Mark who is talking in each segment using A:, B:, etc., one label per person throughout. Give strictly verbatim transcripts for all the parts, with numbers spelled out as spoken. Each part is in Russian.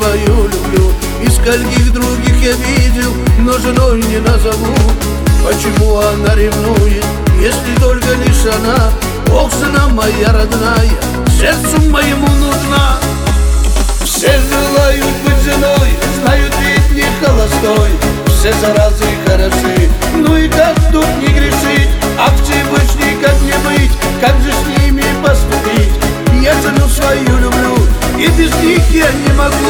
A: свою люблю. И скольких других я видел, но женой не назову. Почему она ревнует, если только лишь она? Ох, жена моя родная, сердцу моему нужна. Все желают быть женой, знают, ведь не холостой. Все заразы хороши, ну и как тут не грешить? А в Всевышний как не быть, как же с ними поступить? Я жену свою люблю, и без них я не могу.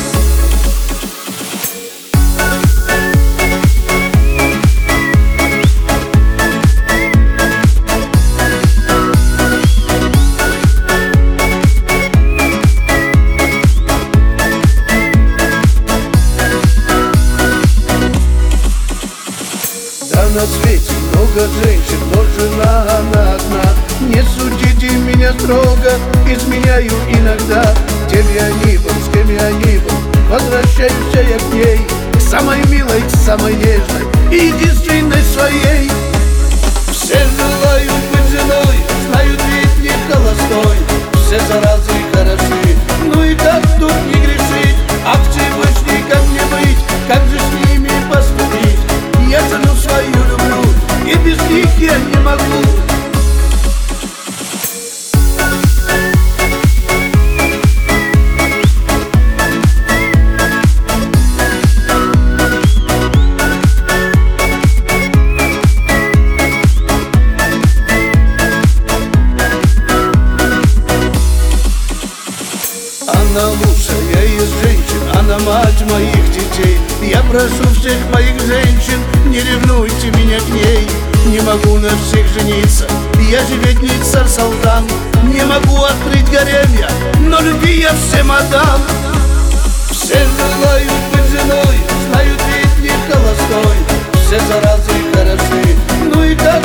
A: На свете много женщин, но жена она одна. Не судите меня строго, изменяю иногда. Тем я ни был, с кем я ни был, возвращаюсь я к ней, к самой милой, к самой нежной и единственной своей. Все желают быть женой, знают, ведь не холостой. Все заразы хороши, ну и как тут не грешить? А Всевышний как не быть, как же с ними поступить? Я жену свою люблю, и без них я не могу. Она лучшая из женщин, она мать моих детей. Я прошу всех моих женщин, не ревнуйте меня к ней. Не могу на всех жениться, я же ведь не царь-салтан. Не могу открыть гарем я, но любви я всем отдам. Все желают быть женой, знают, ведь не холостой. Все заразы хороши, ну и как